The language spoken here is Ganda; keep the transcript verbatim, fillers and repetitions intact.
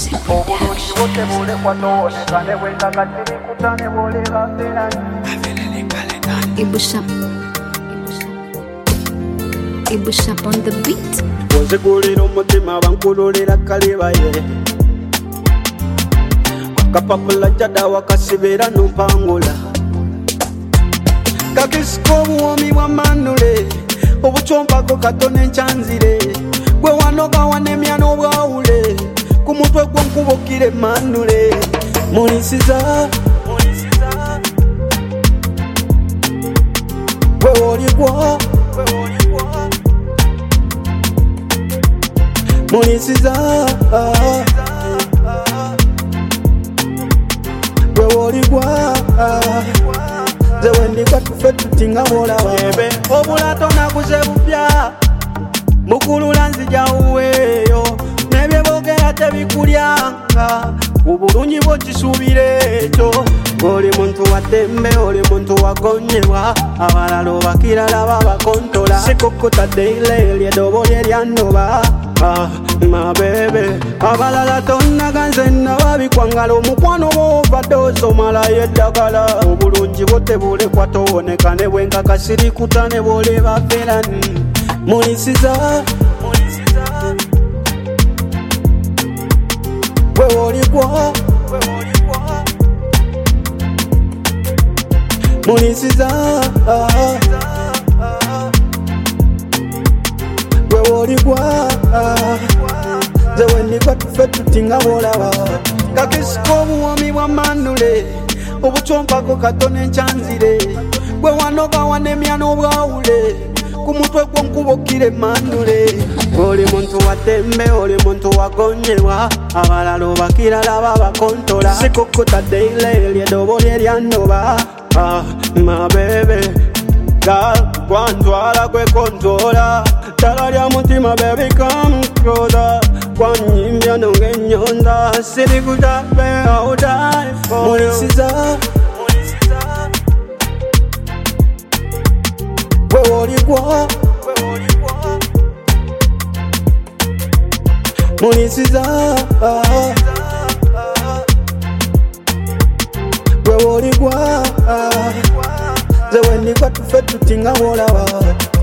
Music Ibushap Ibushap on the beat. Wazigulira omutima bankululira kalibaye Kapapula jada wakasibira numpangula Kakisiko obuwomi bwa manule Obuchompako katone nchanzire Gwe wanoga wanemya n'obwawule Ku mutwe gwo nkubukire manule Munisiza Gwe oligwa Munisiza Gwe oligwa Zewe ndika tufe tutinga bolawa Yebe obulato nakuze bupya Mukulula nzija uweyo Nebye bogera tebikulyanga Ubulunyi bwo kisubire ekyo Oli muntu wa tembe, oli muntu wa gonyewa Abalala obakirala babakontola Sikukuta deile lyedobo lyeryandoba Ah, my baby Abalala tonnaganze nababikwangala Omukwano bw'ovadde mala yeddagala Obulungi bwo tebulekwa towoneka ne bwenkakasirikuta ne bw'oleba ferani Munisiza Gwe oligwa Munisiza Gwe oligwa Zewe ndika tufe tutinga bolawa Kakisiko obuwomi bwa manule Obuchompako katone nchanzire Gwe wanoga wanemya n'obwawule Ku mutwe gwo nkubukire manule Oli muntu wa tembe, oli muntu wa gonyewa Abalala obakirala babakontola Sikukuta deile lyedobo lyeryandoba Ah, my baby Girl, kwantwala kwe kontola Tala lya mutima baby come closer Kwanyimbya nonge nyonda Sirikuta baby I'll die for you Munisiza Gwe oligwa Munisiza Gwe oligwa Zewe ndika tufe tutinga bolawa